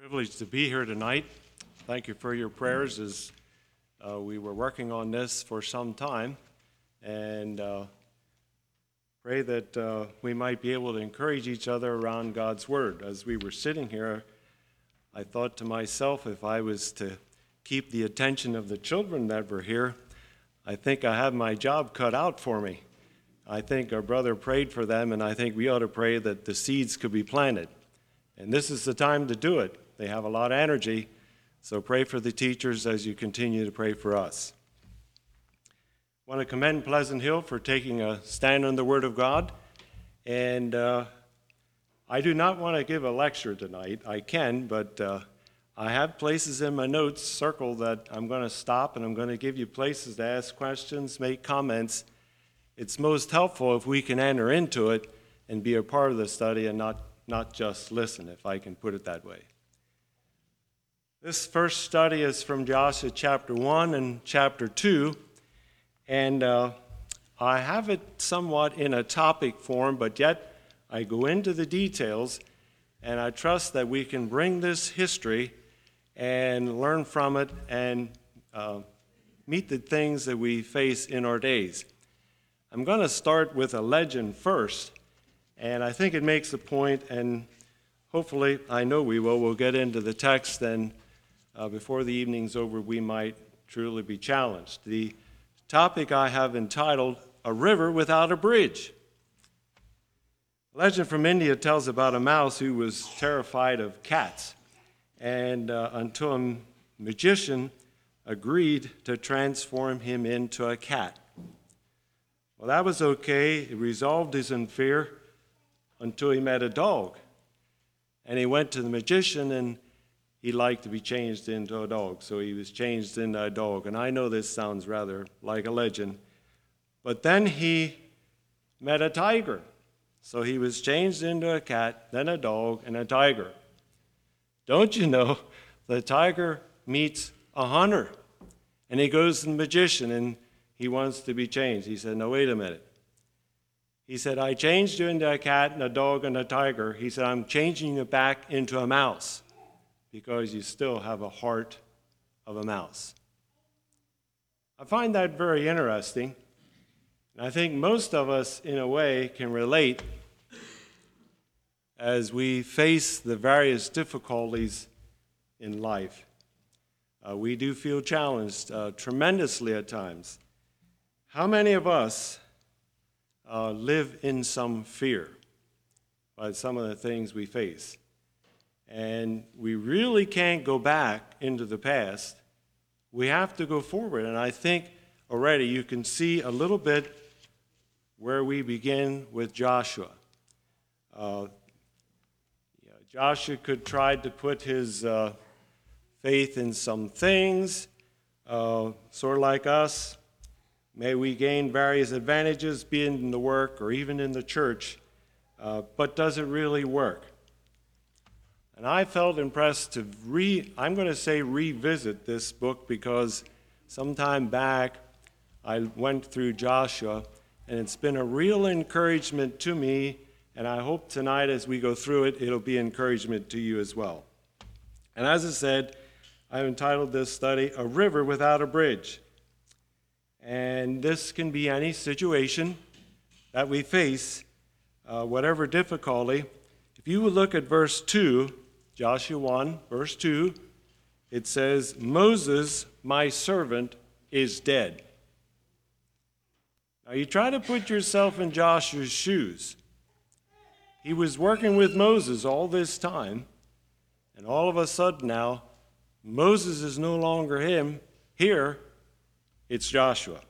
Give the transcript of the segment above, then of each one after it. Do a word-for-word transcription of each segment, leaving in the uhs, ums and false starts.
Privileged to be here tonight. Thank you for your prayers as uh, we were working on this for some time, and uh, pray that uh, we might be able to encourage each other around God's Word. As we were sitting here, I thought to myself, if I was to keep the attention of the children that were here, I think I have my job cut out for me. I think our brother prayed for them, and I think we ought to pray that the seeds could be planted. And this is the time to do it. They have a lot of energy, so pray for the teachers as you continue to pray for us. I want to commend Pleasant Hill for taking a stand on the Word of God. And uh, I do not want to give a lecture tonight. I can, but uh, I have places in my notes circled that I'm going to stop, and I'm going to give you places to ask questions, make comments. It's most helpful if we can enter into it and be a part of the study and not, not just listen, if I can put it that way. This first study is from Joshua chapter one and chapter two, and uh, I have it somewhat in a topic form, but yet I go into the details, and I trust that we can bring this history and learn from it and uh, meet the things that we face in our days. I'm going to start with a legend first, and I think it makes a point, and hopefully, I know we will, we'll get into the text, and uh, before the evening's over, we might truly be challenged. The topic I have entitled, A River Without a Bridge. A legend from India tells about a mouse who was terrified of cats, and uh, until a magician agreed to transform him into a cat. Well, that was okay. He resolved his fear until he met a dog. And he went to the magician, and he liked to be changed into a dog. So he was changed into a dog. And I know this sounds rather like a legend. But then he met a tiger. So he was changed into a cat, then a dog, and a tiger. Don't you know, the tiger meets a hunter. And he goes to the magician, and he wants to be changed. He said, no, wait a minute. He said, I changed you into a cat and a dog and a tiger. He said, I'm changing you back into a mouse because you still have a heart of a mouse. I find that very interesting. And I think most of us, in a way, can relate as we face the various difficulties in life. Uh, we do feel challenged uh, tremendously at times. How many of us uh, live in some fear by some of the things we face? And we really can't go back into the past. We have to go forward. And I think already you can see a little bit where we begin with Joshua. Uh, yeah, Joshua could try to put his uh, faith in some things, uh, sort of like us. May we gain various advantages, be it in the work or even in the church, uh, but does it really work? And I felt impressed to re, I'm going to say revisit this book because some time back I went through Joshua, and it's been a real encouragement to me, and I hope tonight as we go through it, it'll be encouragement to you as well. And as I said, I've entitled this study, A River Without a Bridge. And this can be any situation that we face, uh, whatever difficulty. If you would look at verse two, Joshua one, verse two, it says, Moses, my servant, is dead. Now you try to put yourself in Joshua's shoes. He was working with Moses all this time, and all of a sudden now, Moses is no longer him. Here, it's Joshua.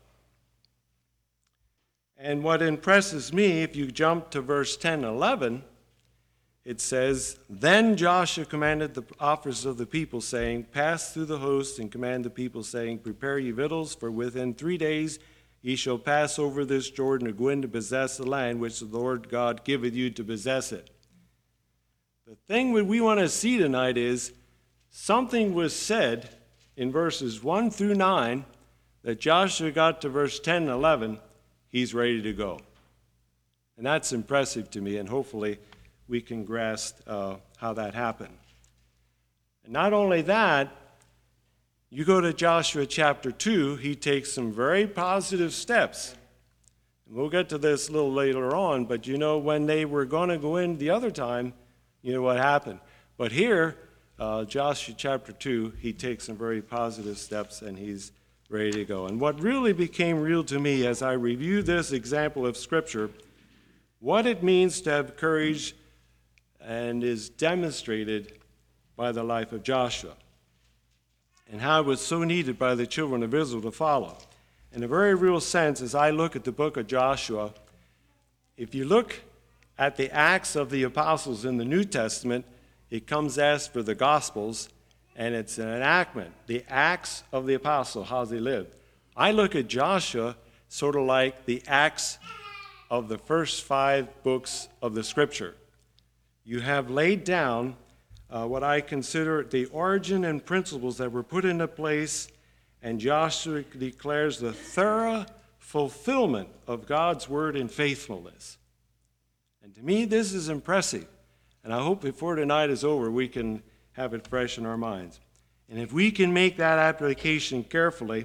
And what impresses me, if you jump to verse ten and eleven, it says, Then Joshua commanded the officers of the people, saying, Pass through the host and command the people, saying, Prepare ye victuals, for within three days ye shall pass over this Jordan to go in to possess the land which the Lord God giveth you to possess it. The thing that we want to see tonight is something was said in verses one through nine that Joshua got to verse ten and eleven, he's ready to go. And that's impressive to me, and hopefully we can grasp uh, how that happened. And not only that, you go to Joshua chapter two, he takes some very positive steps. And we'll get to this a little later on, but you know, when they were going to go in the other time, you know what happened. But here, uh, Joshua chapter two, he takes some very positive steps and he's ready to go. And what really became real to me as I reviewed this example of Scripture, what it means to have courage and is demonstrated by the life of Joshua, and how it was so needed by the children of Israel to follow. In a very real sense, as I look at the book of Joshua, if you look at the Acts of the Apostles in the New Testament, it comes as for the Gospels, and it's an enactment, the Acts of the Apostles, how they lived. I look at Joshua sort of like the Acts of the first five books of the Scripture. You have laid down uh, what I consider the origin and principles that were put into place, and Joshua declares the thorough fulfillment of God's word in faithfulness. And to me, this is impressive. And I hope before tonight is over, we can have it fresh in our minds. And if we can make that application carefully,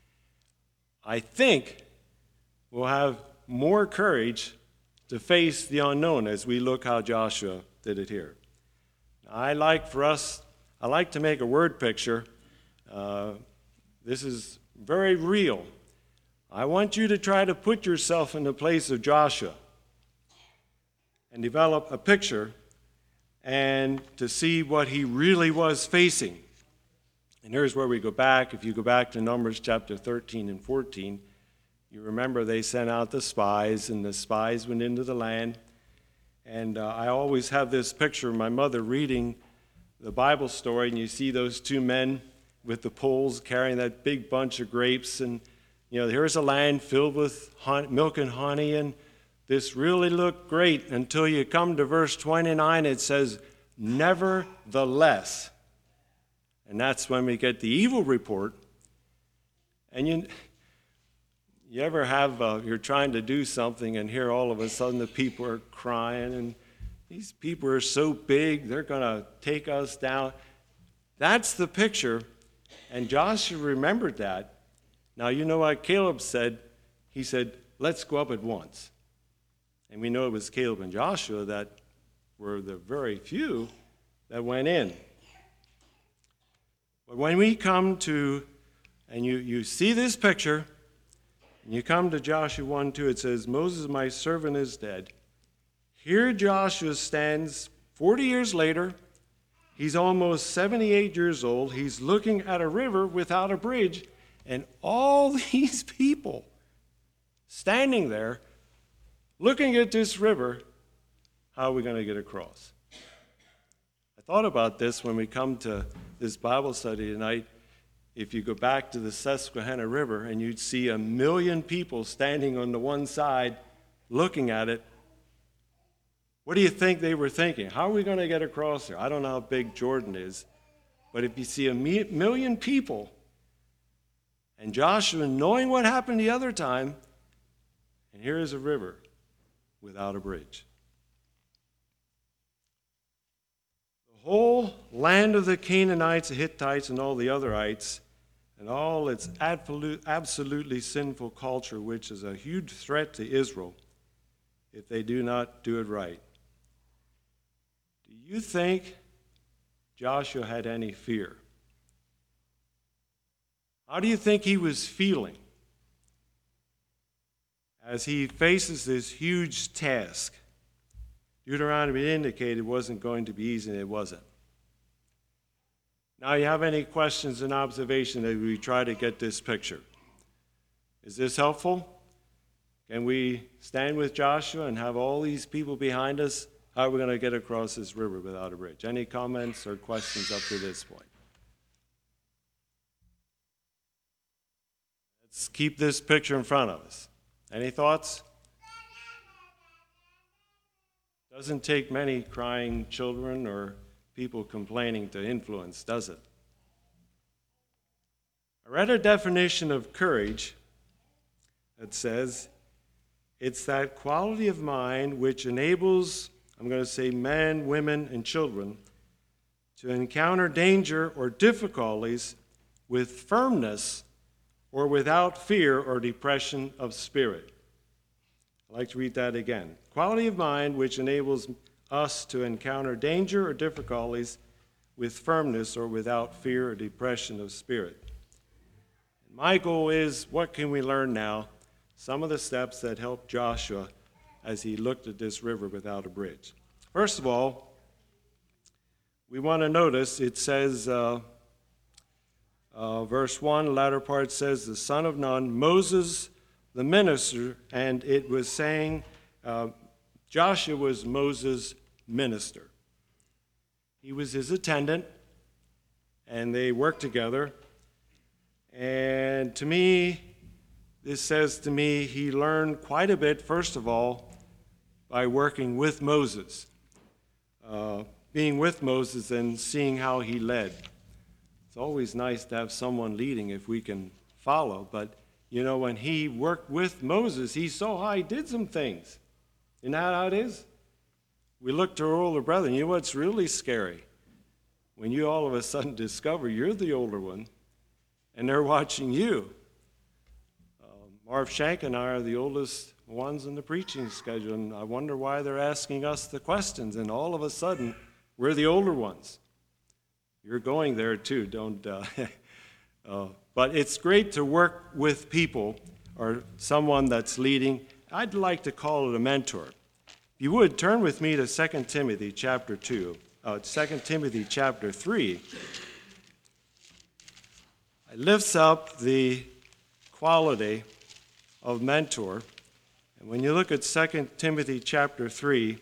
I think we'll have more courage to face the unknown as we look how Joshua did it here. I like for us, I like to make a word picture. Uh, this is very real. I want you to try to put yourself in the place of Joshua and develop a picture and to see what he really was facing. And here's where we go back. If you go back to Numbers chapter thirteen and fourteen, you remember they sent out the spies, and the spies went into the land. And uh, I always have this picture of my mother reading the Bible story, and you see those two men with the poles carrying that big bunch of grapes. And, you know, here's a land filled with honey, milk and honey, and this really looked great until you come to verse twenty-nine. It says, nevertheless. And that's when we get the evil report. And you, you ever have, uh, you're trying to do something and here all of a sudden the people are crying and these people are so big, they're going to take us down. That's the picture. And Joshua remembered that. Now, you know what Caleb said? He said, let's go up at once. And we know it was Caleb and Joshua that were the very few that went in. But when we come to, and you, you see this picture, and you come to Joshua one two, it says, Moses, my servant, is dead. Here Joshua stands forty years later. He's almost seventy-eight years old. He's looking at a river without a bridge, and all these people standing there looking at this river, how are we going to get across? I thought about this when we come to this Bible study tonight. If you go back to the Susquehanna River and you'd see a million people standing on the one side looking at it, what do you think they were thinking? How are we going to get across there? I don't know how big Jordan is, but if you see a million people and Joshua knowing what happened the other time, and here is a river without a bridge. The whole land of the Canaanites, the Hittites, and all the otherites, and all its absolutely sinful culture, which is a huge threat to Israel if they do not do it right. Do you think Joshua had any fear? How do you think he was feeling as he faces this huge task? Deuteronomy indicated it wasn't going to be easy, and it wasn't. Now, you have any questions and observations as we try to get this picture? Is this helpful? Can we stand with Joshua and have all these people behind us? How are we going to get across this river without a bridge? Any comments or questions up to this point? Let's keep this picture in front of us. Any thoughts? Doesn't take many crying children or people complaining to influence, does it? I read a definition of courage that says it's that quality of mind which enables, I'm going to say men, women, and children, to encounter danger or difficulties with firmness or without fear or depression of spirit. I'd like to read that again. Quality of mind which enables us to encounter danger or difficulties with firmness or without fear or depression of spirit. My goal is, what can we learn now? Some of the steps that helped Joshua as he looked at this river without a bridge. First of all, we want to notice it says, uh, uh, verse one, latter part says, the son of Nun, Moses the minister, and it was saying uh, Joshua was Moses' minister. He was his attendant, and they worked together. And to me, this says to me, he learned quite a bit, first of all, by working with Moses, uh, being with Moses and seeing how he led. It's always nice to have someone leading if we can follow, but you know, when he worked with Moses, he saw how he did some things. Isn't that how it is? We look to our older brother, and you know what's really scary? When you all of a sudden discover you're the older one, and they're watching you. Uh, Marv Shank and I are the oldest ones in the preaching schedule, and I wonder why they're asking us the questions, and all of a sudden, we're the older ones. You're going there too, don't... Uh, uh, but it's great to work with people or someone that's leading. I'd like to call it a mentor. If you would, turn with me to Second Timothy chapter two, uh, Second Timothy chapter three. It lifts up the quality of mentor. And when you look at Second Timothy chapter three,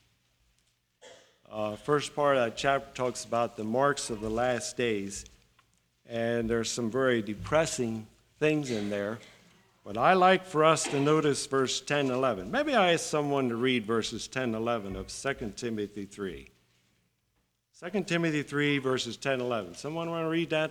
uh, first part of that chapter talks about the marks of the last days. And there's some very depressing things in there. But I like for us to notice verse ten and eleven. Maybe I ask someone to read verses ten and eleven of Second Timothy three. Second Timothy three, verses ten and eleven. Someone want to read that?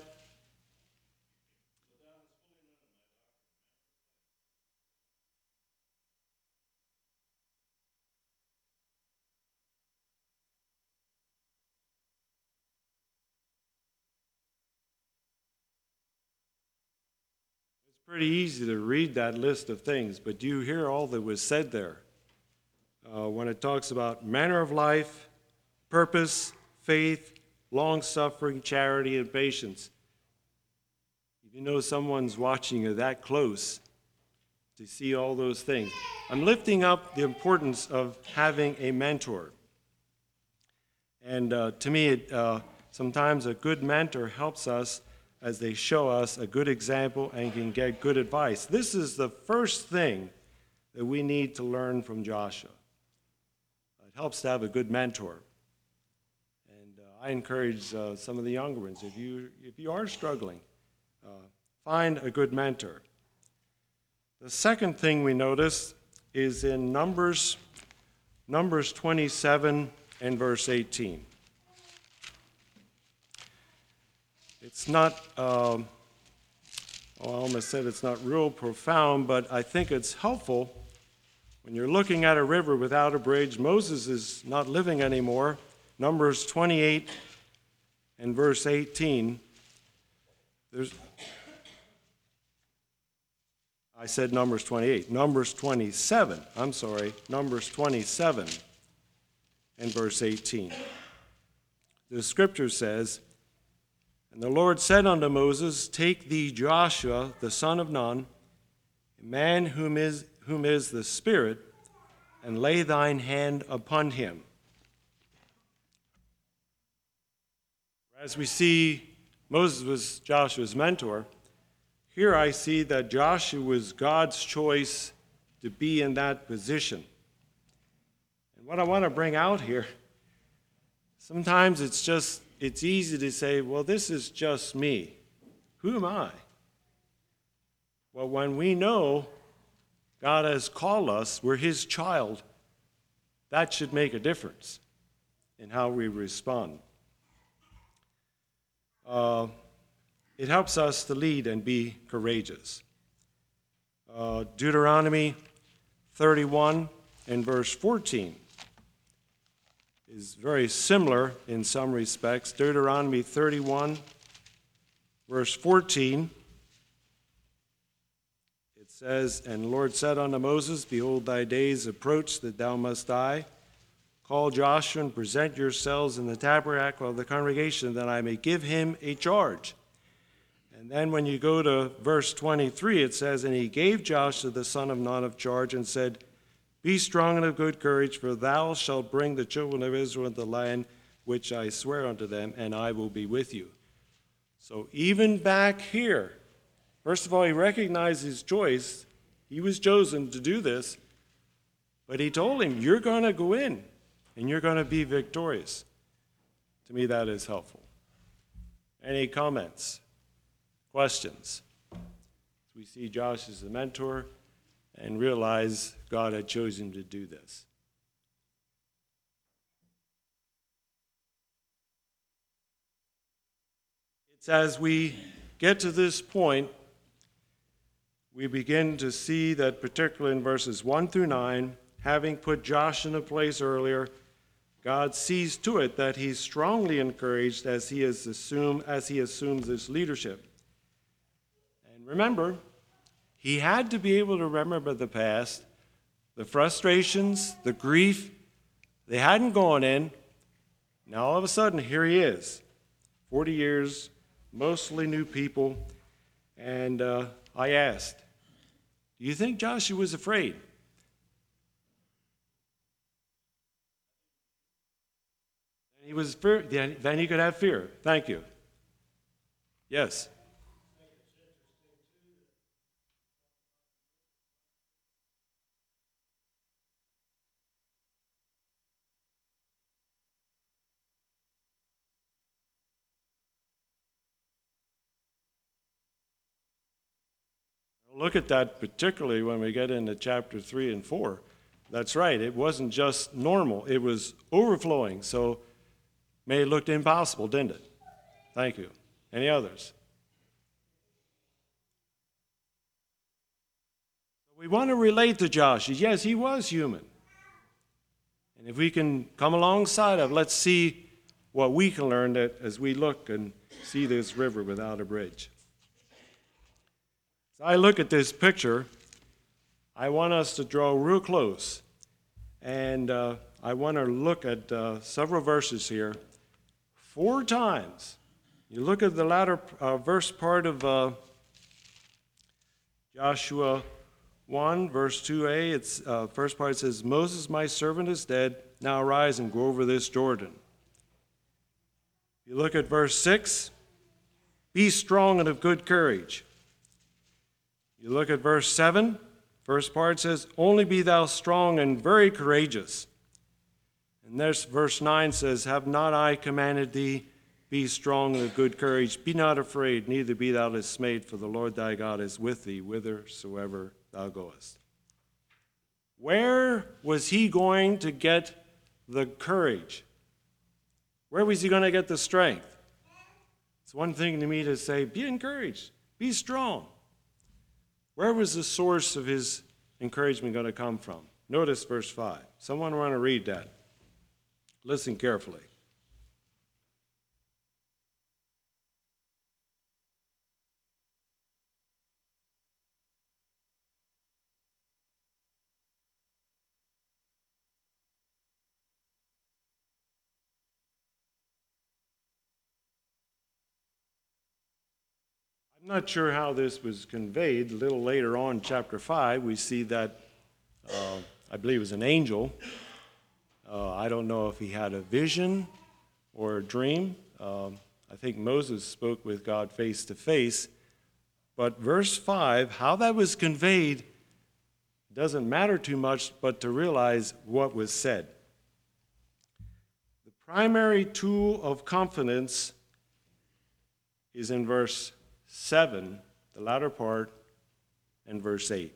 Pretty easy to read that list of things, but do you hear all that was said there? Uh, when it talks about manner of life, purpose, faith, long-suffering, charity, and patience. If you know someone's watching you that close to see all those things, I'm lifting up the importance of having a mentor. And uh, to me, it, uh, sometimes a good mentor helps us as they show us a good example and can get good advice. This is the first thing that we need to learn from Joshua. It helps to have a good mentor. And uh, I encourage uh, some of the younger ones, if you, if you are struggling, uh, find a good mentor. The second thing we notice is in Numbers, Numbers twenty-seven and verse eighteen. It's not, um, well, I almost said it's not real profound, but I think it's helpful. When you're looking at a river without a bridge, Moses is not living anymore. Numbers twenty-eight and verse eighteen. There's, I said Numbers twenty-eight. Numbers twenty-seven. I'm sorry. Numbers twenty-seven and verse eighteen. The scripture says, and the Lord said unto Moses, take thee Joshua, the son of Nun, a man whom is, whom is the Spirit, and lay thine hand upon him. As we see, Moses was Joshua's mentor. Here I see that Joshua was God's choice to be in that position. And what I want to bring out here, sometimes it's just It's easy to say, well, this is just me. Who am I? Well, when we know God has called us, we're his child, that should make a difference in how we respond. Uh, it helps us to lead and be courageous. Uh, Deuteronomy thirty-one and verse fourteen is very similar in some respects. Deuteronomy thirty-one, verse fourteen. It says, "And the Lord said unto Moses, Behold, thy days approach that thou must die. Call Joshua and present yourselves in the tabernacle of the congregation, that I may give him a charge." And then when you go to verse twenty-three, it says, "And he gave Joshua the son of Nun of charge, and said, Be strong and of good courage, for thou shalt bring the children of Israel into the land which I swear unto them, and I will be with you." So even back here, first of all, he recognized his choice. He was chosen to do this, but he told him, you're going to go in, and you're going to be victorious. To me, that is helpful. Any comments? Questions? We see Josh as the mentor and realize God had chosen him to do this. It's as we get to this point, we begin to see that, particularly in verses one through nine, having put Josh in a place earlier, God sees to it that he's strongly encouraged as he is assume, as he assumes this leadership. And remember, he had to be able to remember the past, the frustrations, the grief. They hadn't gone in. Now all of a sudden, here he is, forty years, mostly new people. And uh, I asked, do you think Joshua was afraid? He was fear, then he could have fear. Thank you. Yes. Look at that particularly when we get into chapter three and four. That's right. It wasn't just normal. It was overflowing. So may it looked impossible, didn't it? Thank you. Any others? We want to relate to Joshua. Yes, he was human. And if we can come alongside of, let's see what we can learn that as we look and see this river without a bridge. As I look at this picture, I want us to draw real close. And uh, I want to look at uh, several verses here. Four times. You look at the latter uh, verse part of uh, Joshua one, verse two a. It's uh, first part says, "Moses, my servant, is dead. Now arise and go over this Jordan." You look at verse six, "Be strong and of good courage." You look at verse seven, first part says, "Only be thou strong and very courageous." And there's verse nine says, "Have not I commanded thee, be strong and of good courage, be not afraid, neither be thou dismayed, for the Lord thy God is with thee whithersoever thou goest." Where was he going to get the courage? Where was he going to get the strength? It's one thing to me to say, be encouraged, be strong. Where was the source of his encouragement going to come from? Notice verse five. Someone want to read that. Listen carefully. I'm not sure how this was conveyed. A little later on, chapter five, we see that, uh, I believe it was an angel. Uh, I don't know if he had a vision or a dream. Um, I think Moses spoke with God face to face. But verse five, how that was conveyed doesn't matter too much, but to realize what was said. The primary tool of confidence is in verse seven, the latter part, and verse eight.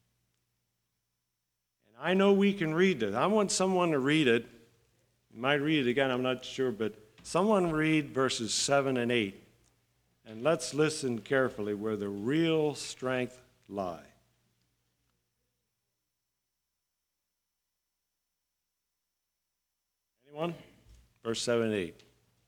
And I know we can read this. I want someone to read it. You might read it again, I'm not sure, but someone read verses seven and eight. And let's listen carefully where the real strength lies. Anyone? verse seven and eight.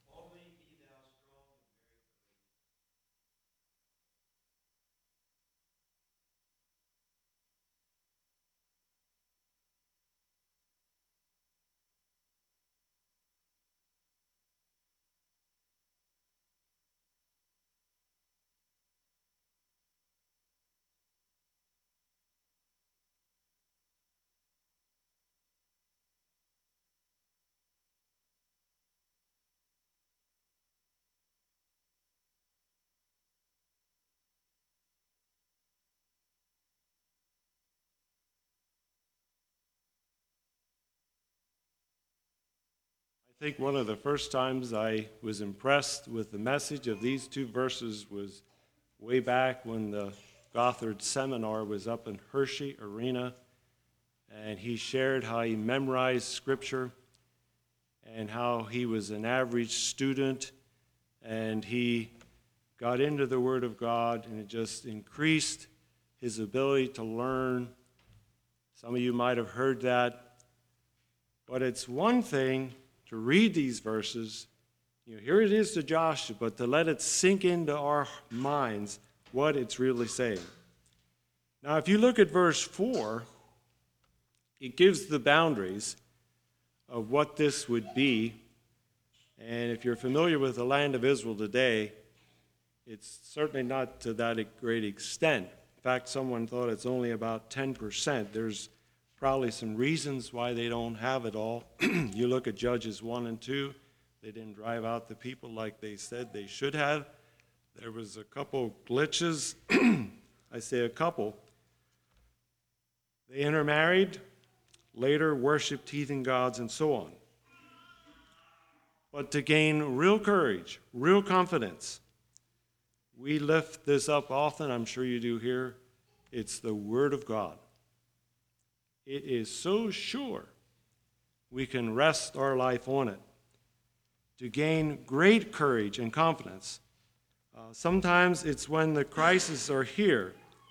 I think one of the first times I was impressed with the message of these two verses was way back when the Gothard Seminar was up in Hershey Arena, and he shared how he memorized Scripture and how he was an average student, and he got into the Word of God, and it just increased his ability to learn. Some of you might have heard that, but it's one thing to read these verses, you know, here it is to Joshua, but to let it sink into our minds what it's really saying. Now, if you look at verse four, it gives the boundaries of what this would be. And if you're familiar with the land of Israel today, it's certainly not to that great extent. In fact, someone thought it's only about ten percent. There's probably some reasons why they don't have it all. You look at Judges one and two, they didn't drive out the people like they said they should have. There was a couple glitches. I say a couple. They intermarried, later worshiped heathen gods, and so on. But to gain real courage, real confidence, we lift this up often, I'm sure you do here. It's the Word of God. It is so sure we can rest our life on it. To gain great courage and confidence, uh, sometimes it's when the crises are here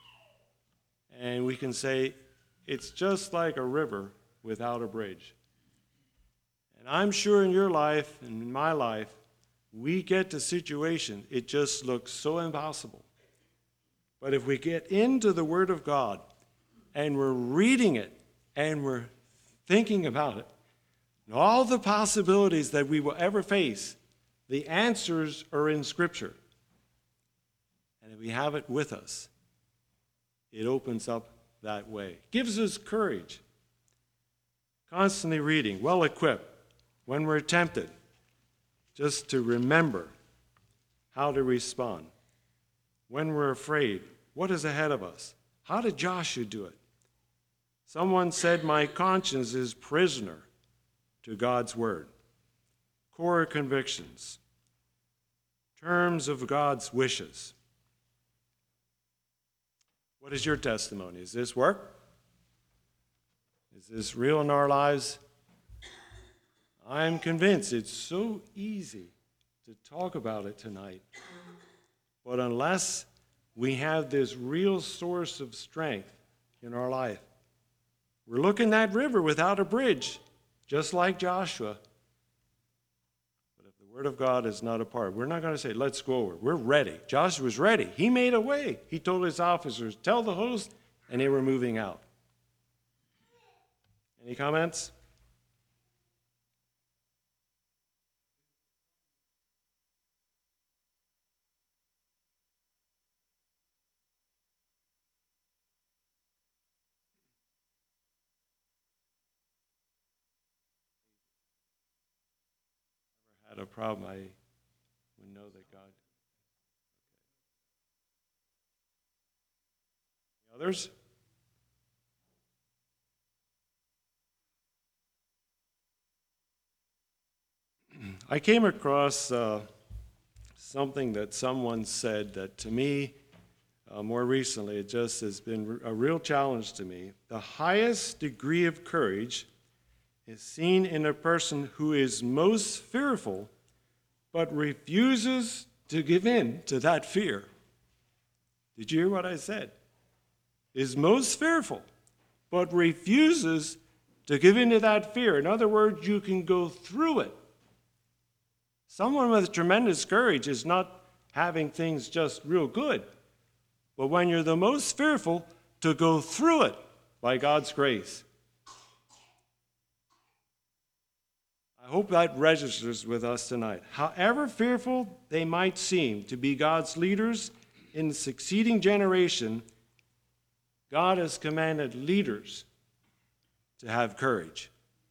and we can say, it's just like a river without a bridge. And I'm sure in your life and in my life, we get to situation, it just looks so impossible. But if we get into the Word of God and we're reading it and we're thinking about it, and all the possibilities that we will ever face, the answers are in Scripture. And if we have it with us, it opens up that way. Gives us courage. Constantly reading, well equipped, when we're tempted, just to remember how to respond. When we're afraid, what is ahead of us? How did Joshua do it? Someone said, my conscience is prisoner to God's word. Core convictions. Terms of God's wishes. What is your testimony? Is this work? Is this real in our lives? I'm convinced it's so easy to talk about it tonight. But unless we have this real source of strength in our life, we're looking that river without a bridge, just like Joshua. But if the Word of God is not a part, we're not going to say, let's go over. We're ready. Joshua was ready. He made a way. He told his officers, tell the host, and they were moving out. Any comments? Had a problem, I would know that God. Okay. The others? I came across uh, something that someone said that to me, uh, more recently, it just has been a real challenge to me. The highest degree of courage is seen in a person who is most fearful but refuses to give in to that fear. Did you hear what I said? Is most fearful but refuses to give in to that fear. In other words, you can go through it Someone with tremendous courage is not having things just real good, but when you're the most fearful, to go through it by God's grace. I hope that registers with us tonight. However fearful they might seem to be God's leaders in the succeeding generation, God has commanded leaders to have courage.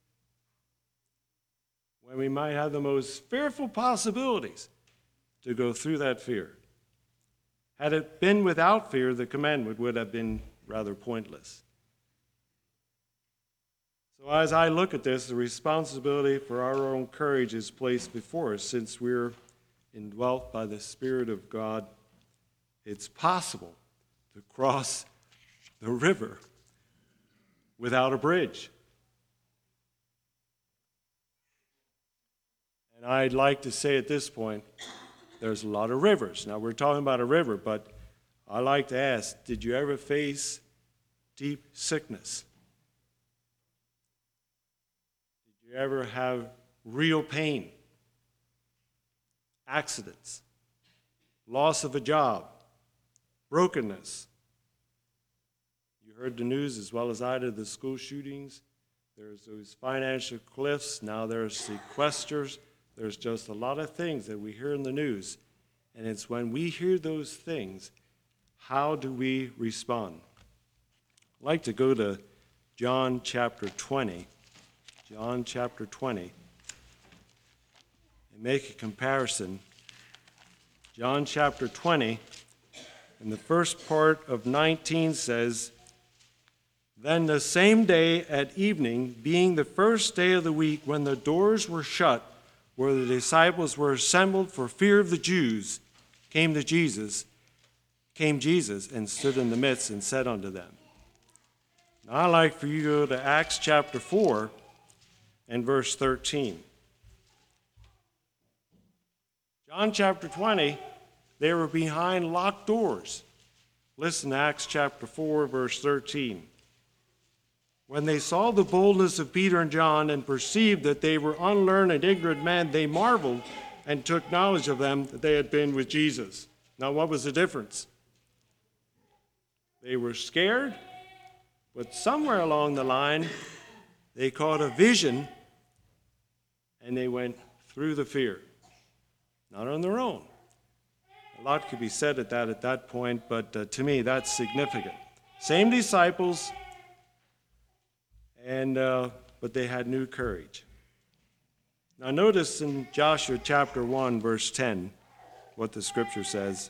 When we might have the most fearful possibilities, to go through that fear. Had it been without fear, the commandment would have been rather pointless. So as I look at this, the responsibility for our own courage is placed before us. Since we're indwelt by the Spirit of God, it's possible to cross the river without a bridge. And I'd like to say at this point, there's a lot of rivers. Now, we're talking about a river, but I like to ask, did you ever face deep sickness? Did you ever have real pain? Accidents? Loss of a job? Brokenness? You heard the news as well as I did, the school shootings. There's those financial cliffs. Now there's sequesters. There's just a lot of things that we hear in the news. And it's when we hear those things, how do we respond? I'd like to go to John chapter twenty. John chapter twenty. And make a comparison. John chapter twenty, and the first part of nineteen says, "Then the same day at evening, being the first day of the week, when the doors were shut, where the disciples were assembled for fear of the Jews, came to Jesus, came Jesus and stood in the midst and said unto them." Now I'd like for you to go to Acts chapter four and verse thirteen. John chapter twenty, they were behind locked doors. Listen to Acts chapter four, verse thirteen. "When they saw the boldness of Peter and John and perceived that they were unlearned and ignorant men, they marveled and took knowledge of them that they had been with Jesus." Now, what was the difference? They were scared, but somewhere along the line, they caught a vision and they went through the fear. Not on their own. A lot could be said at that at that point, but uh, to me, that's significant. Same disciples, and uh, but they had new courage. Now notice in Joshua chapter one, verse ten, what the scripture says.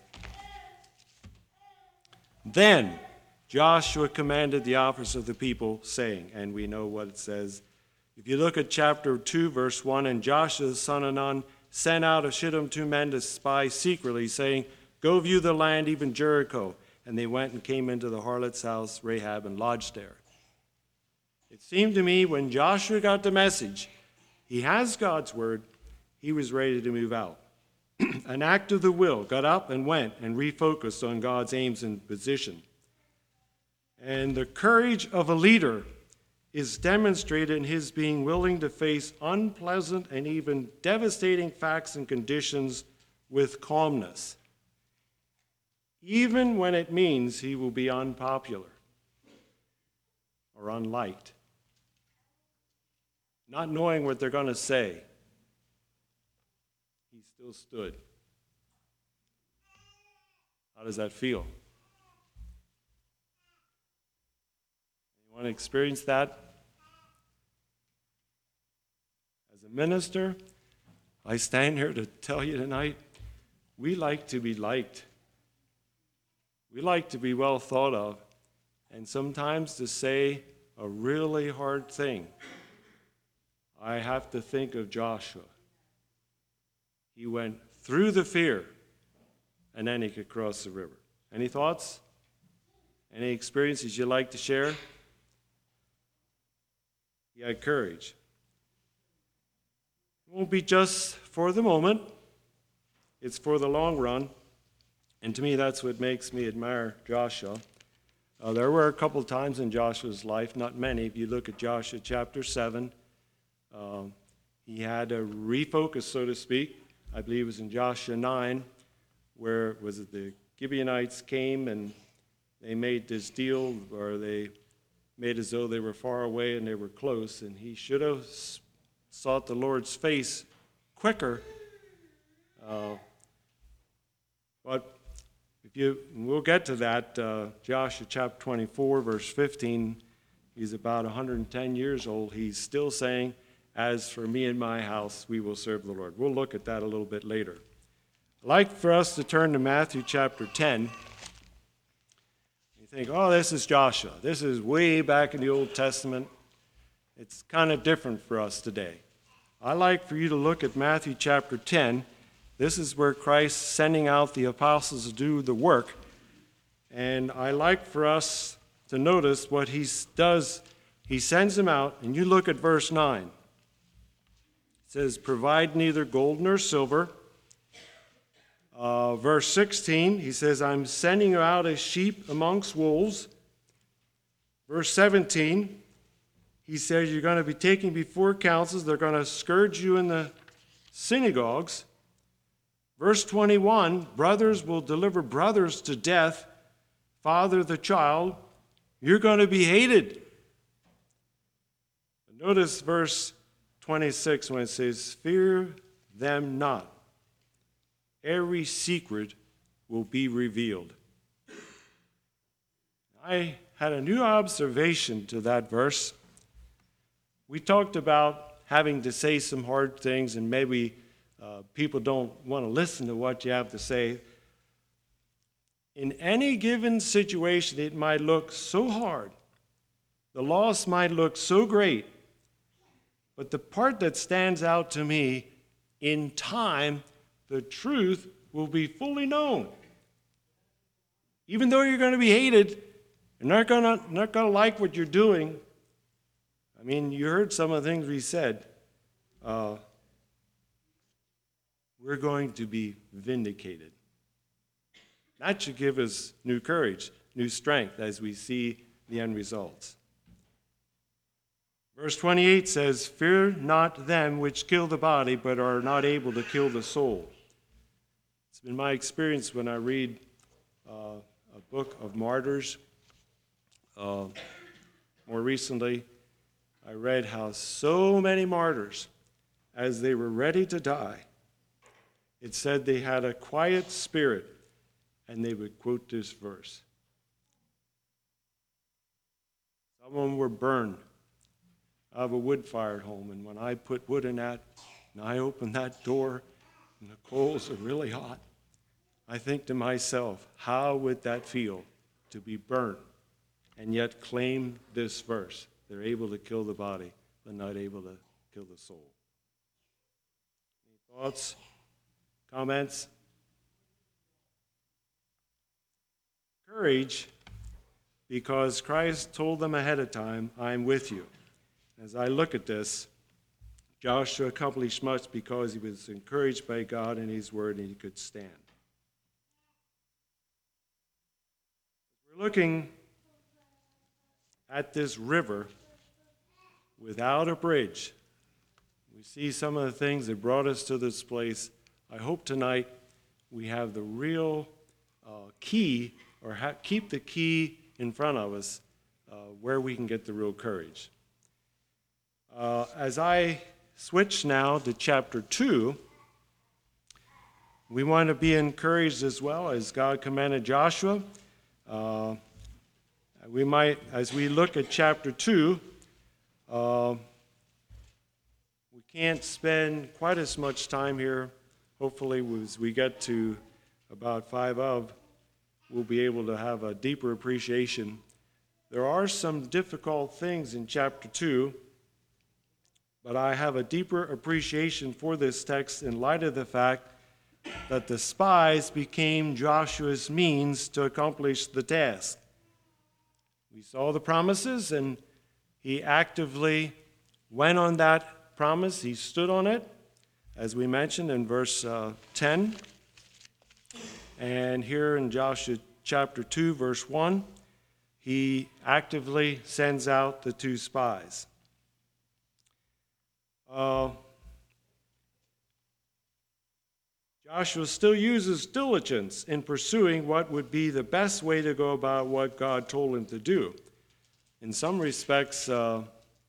"Then Joshua commanded the officers of the people, saying," and we know what it says. If you look at chapter two, verse one, "And Joshua the son of Nun sent out of Shittim two men to spy secretly, saying, Go view the land, even Jericho. And they went and came into the harlot's house, Rahab, and lodged there." It seemed to me when Joshua got the message, he has God's word, he was ready to move out. An act of the will, got up and went and refocused on God's aims and position. And the courage of a leader is demonstrated in his being willing to face unpleasant and even devastating facts and conditions with calmness, even when it means he will be unpopular or unliked. Not knowing what they're going to say, he still stood. How does that feel? You want to experience that? As a minister, I stand here to tell you tonight, we like to be liked. We like to be well thought of, and sometimes to say a really hard thing. I have to think of Joshua. He went through the fear, and then he could cross the river. Any thoughts? Any experiences you'd like to share? He had courage. It won't be just for the moment. It's for the long run. And to me, that's what makes me admire Joshua. Uh, there were a couple times in Joshua's life, not many. If you look at Joshua chapter seven, um, he had to refocus, so to speak, I believe it was in Joshua nine, where was it the Gibeonites came and they made this deal, or they made as though they were far away and they were close, and he should have sought the Lord's face quicker. Uh, but if you, we'll get to that, uh, Joshua chapter twenty-four, verse fifteen, he's about one hundred ten years old. He's still saying, as for me and my house, we will serve the Lord. We'll look at that a little bit later. I'd like for us to turn to Matthew chapter ten. You think, oh, this is Joshua. This is way back in the Old Testament. It's kind of different for us today. I'd like for you to look at Matthew chapter ten. This is where Christ is sending out the apostles to do the work. And I like for us to notice what he does. He sends them out, and you look at verse nine. It says, provide neither gold nor silver. Uh, verse sixteen, he says, I'm sending you out as sheep amongst wolves. Verse seventeen, he says, you're going to be taken before councils. They're going to scourge you in the synagogues. Verse twenty-one, brothers will deliver brothers to death, father the child. You're going to be hated. Notice verse twenty-six when it says, fear them not. Every secret will be revealed. I had a new observation to that verse. We talked about having to say some hard things, and maybe uh, people don't want to listen to what you have to say. In any given situation, it might look so hard. The loss might look so great. But the part that stands out to me, in time, the truth will be fully known. Even though you're going to be hated, you're not going to not going to like what you're doing. I mean, you heard some of the things we said. Uh, we're going to be vindicated. That should give us new courage, new strength as we see the end results. Verse twenty-eight says, fear not them which kill the body, but are not able to kill the soul. It's been my experience when I read uh, a book of martyrs. Uh, more recently, I read how so many martyrs, as they were ready to die, it said they had a quiet spirit, and they would quote this verse. Some of them were burned. I have a wood-fired home, and when I put wood in that, and I open that door, and the coals are really hot, I think to myself, how would that feel to be burnt and yet claim this verse? They're able to kill the body, but not able to kill the soul. Any thoughts? Comments? Courage, because Christ told them ahead of time, I'm with you. As I look at this, Joshua accomplished much because he was encouraged by God and his word, and he could stand. We're looking at this river without a bridge. We see some of the things that brought us to this place. I hope tonight we have the real uh, key, or ha- keep the key in front of us uh, where we can get the real courage. Uh, as I switch now to chapter two, we want to be encouraged as well, as God commanded Joshua. Uh, we might, as we look at chapter two, uh, we can't spend quite as much time here. Hopefully, as we get to about five of, we'll be able to have a deeper appreciation. There are some difficult things in chapter two, but I have a deeper appreciation for this text in light of the fact that the spies became Joshua's means to accomplish the task. We saw the promises, and he actively went on that promise. He stood on it, as we mentioned in verse uh, ten. And here in Joshua chapter two, verse one, he actively sends out the two spies. Uh, Joshua still uses diligence in pursuing what would be the best way to go about what God told him to do. In some respects, uh,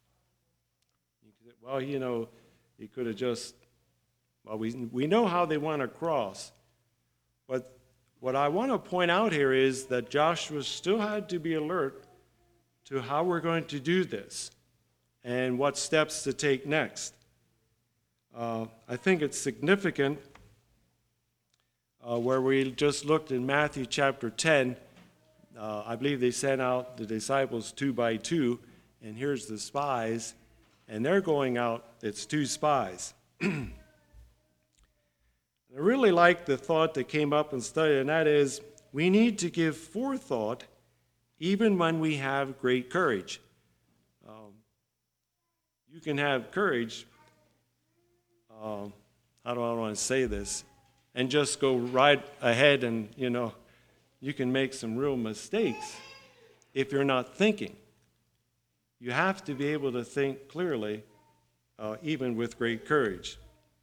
well, you know, he could have just, well, we, we know how they went across. But what I want to point out here is that Joshua still had to be alert to how we're going to do this and what steps to take next. Uh, I think it's significant uh, where we just looked in Matthew chapter ten. Uh, I believe they sent out the disciples two by two, and here's the spies, and they're going out, it's two spies. I really like the thought that came up in study, and that is, we need to give forethought even when we have great courage. Um, you can have courage, uh, how do I want to say this, and just go right ahead and, you know, you can make some real mistakes if you're not thinking. You have to be able to think clearly, uh, even with great courage.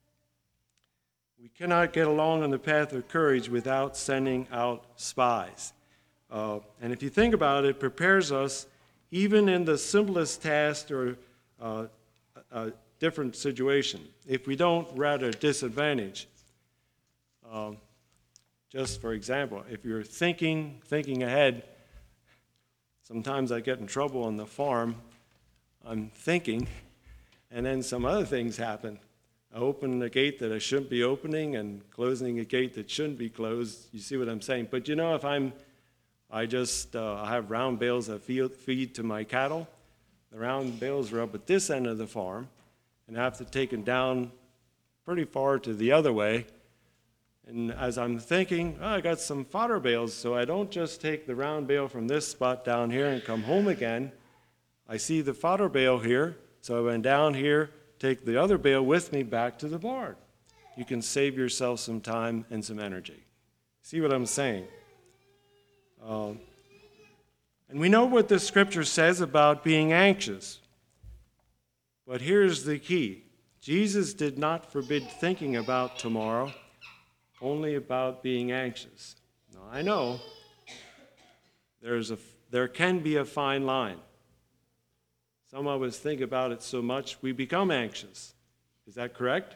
We cannot get along on the path of courage without sending out spies. Uh, and if you think about it, it prepares us even in the simplest task or uh, a different situation. If we don't, we're at a disadvantage. Um, just for example, if you're thinking, thinking ahead, sometimes I get in trouble on the farm. I'm thinking, and then some other things happen. I open a gate that I shouldn't be opening and closing a gate that shouldn't be closed. You see what I'm saying? But you know, if I'm, I just, uh, I have round bales I feed, feed to my cattle. The round bales are up at this end of the farm, and I have to take them down pretty far to the other way. And as I'm thinking, oh, I got some fodder bales, so I don't just take the round bale from this spot down here and come home again. I see the fodder bale here, so I went down here, take the other bale with me back to the barn. You can save yourself some time and some energy. See what I'm saying? Um, and we know what the scripture says about being anxious. But here's the key. Jesus did not forbid thinking about tomorrow, only about being anxious. Now, I know there's a, there can be a fine line. Some of us think about it so much we become anxious. Is that correct?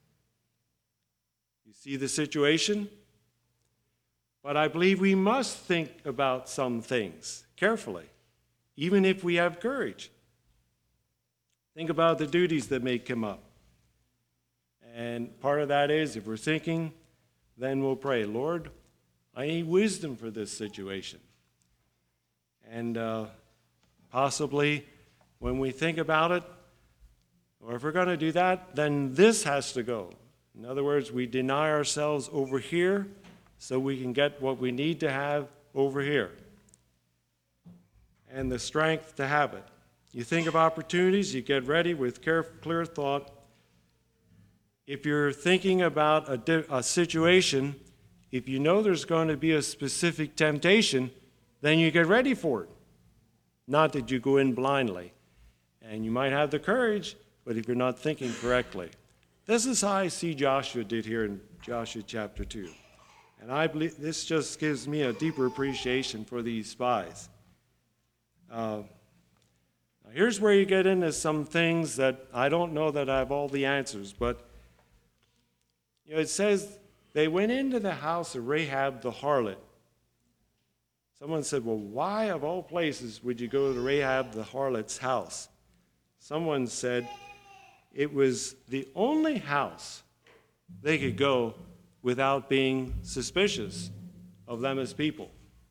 You see the situation? But I believe we must think about some things carefully, even if we have courage. Think about the duties that may come up. And part of that is, if we're thinking, then we'll pray, Lord, I need wisdom for this situation. And uh, possibly when we think about it, or if we're going to do that, then this has to go. In other words, we deny ourselves over here so we can get what we need to have over here. And the strength to have it. You think of opportunities, you get ready with careful, clear thought. If you're thinking about a, di- a situation, if you know there's going to be a specific temptation, then you get ready for it. Not that you go in blindly. And you might have the courage, but if you're not thinking correctly. This is how I see Joshua did here in Joshua chapter two. And I believe this just gives me a deeper appreciation for these spies. Uh, now here's where you get into some things that I don't know that I have all the answers, but you know, it says they went into the house of Rahab the harlot. Someone said, well, why of all places would you go to Rahab the harlot's house? Someone said it was the only house they could go without being suspicious of them as people.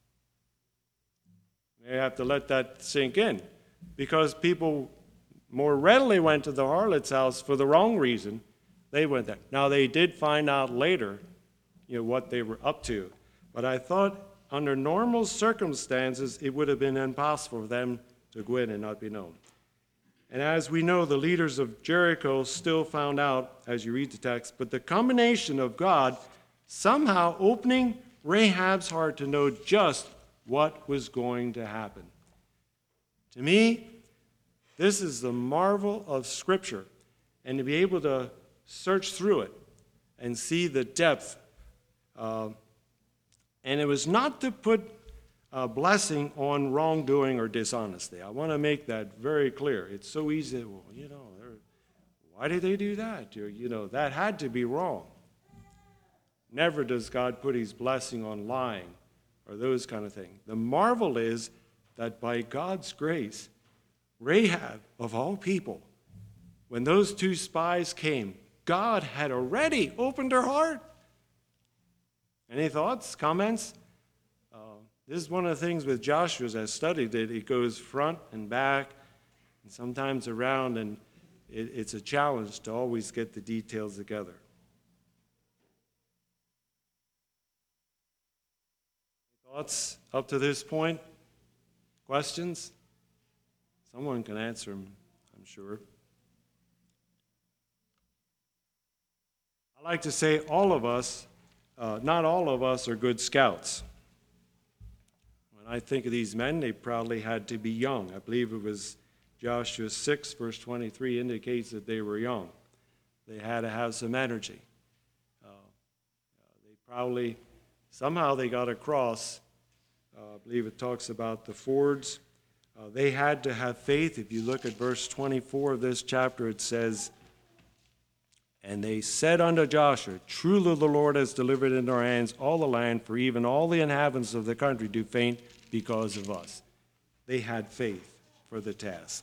You have to let that sink in, because people more readily went to the harlot's house for the wrong reason. They went there. Now, they did find out later, you know, what they were up to. But I thought under normal circumstances, it would have been impossible for them to go in and not be known. And as we know, the leaders of Jericho still found out, as you read the text, but the combination of God somehow opening Rahab's heart to know just what was going to happen. To me, this is the marvel of Scripture, and to be able to search through it and see the depth. Uh, and it was not to put a blessing on wrongdoing or dishonesty. I want to make that very clear. It's so easy, well, you know, why did they do that? You know, that had to be wrong. Never does God put his blessing on lying or those kind of things. The marvel is that by God's grace, Rahab, of all people, when those two spies came, God had already opened her heart. Any thoughts, comments? Uh, this is one of the things with Joshua, as I studied it, it goes front and back and sometimes around, and it, it's a challenge to always get the details together. Thoughts up to this point? Questions? Someone can answer them, I'm sure. I like to say all of us, uh, not all of us are good scouts. When I think of these men, they probably had to be young. I believe it was Joshua six, verse twenty-three indicates that they were young. They had to have some energy. Uh, they probably, somehow they got across. Uh, I believe it talks about the fords. Uh, they had to have faith. If you look at verse twenty-four of this chapter, it says, "And they said unto Joshua, Truly the Lord has delivered into our hands all the land, for even all the inhabitants of the country do faint because of us." They had faith for the task.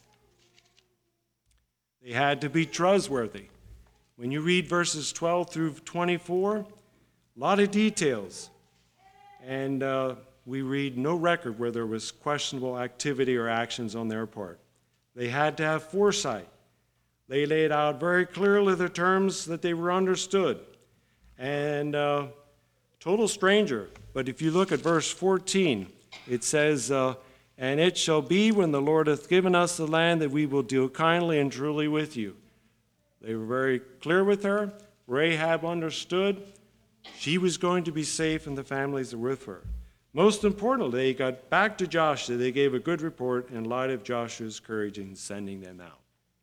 They had to be trustworthy. When you read verses twelve through twenty-four, a lot of details. And uh, we read no record where there was questionable activity or actions on their part. They had to have foresight. They laid out very clearly the terms that they were understood. And uh, total stranger. But if you look at verse fourteen, it says, uh, "And it shall be when the Lord hath given us the land that we will deal kindly and truly with you." They were very clear with her. Rahab understood. She was going to be safe and the families that were with her. Most importantly, they got back to Joshua. They gave a good report in light of Joshua's courage in sending them out.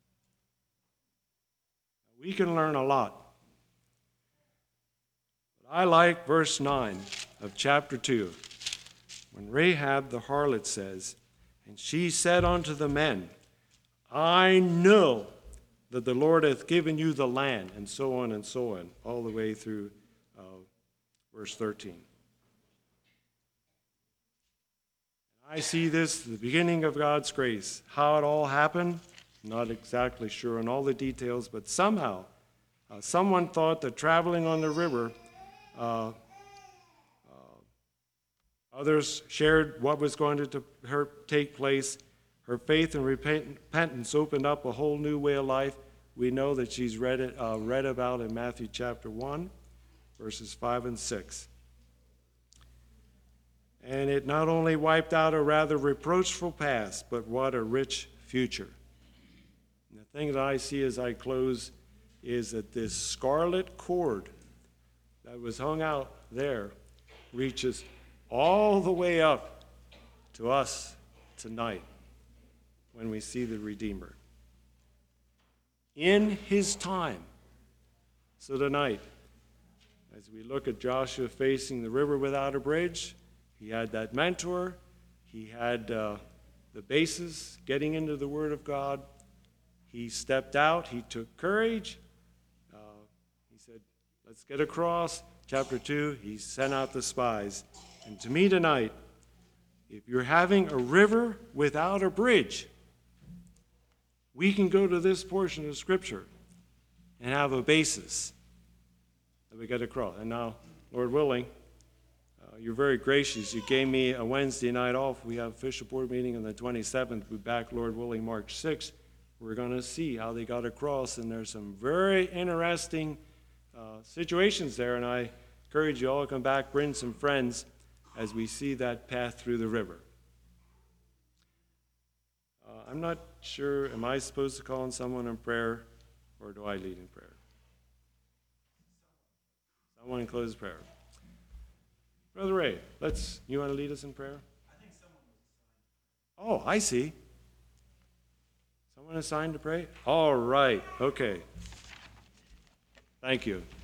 We can learn a lot. But I like verse nine of chapter two. When Rahab the harlot says, "And she said unto the men, I know that the Lord hath given you the land," and so on and so on, all the way through uh, verse thirteen. I see this, the beginning of God's grace. How it all happened, not exactly sure on all the details, but somehow uh, someone thought that traveling on the river, uh, others shared what was going to, to her take place. Her faith and repentance opened up a whole new way of life. We know that she's read it, uh, read about in Matthew chapter one, verses five and six. And it not only wiped out a rather reproachful past, but what a rich future. And the thing that I see as I close is that this scarlet cord that was hung out there reaches all the way up to us tonight when we see the Redeemer. In his time. So tonight, as we look at Joshua facing the river without a bridge, he had that mentor, he had uh, the basis, getting into the Word of God. He stepped out, he took courage. Uh, he said, let's get across. Chapter two, he sent out the spies. And to me tonight, if you're having a river without a bridge, we can go to this portion of Scripture and have a basis that we get across. And now, Lord willing, uh, you're very gracious. You gave me a Wednesday night off. We have official board meeting on the twenty-seventh. We'll be back, Lord willing, March sixth. We're going to see how they got across, and there's some very interesting uh, situations there, and I encourage you all to come back, bring some friends, as we see that path through the river. Uh, I'm not sure, am I supposed to call on someone in prayer, or do I lead in prayer? Someone close prayer. Brother Ray, let's, you want to lead us in prayer? I think someone was assigned. Oh, I see. Someone assigned to pray? All right, okay. Thank you.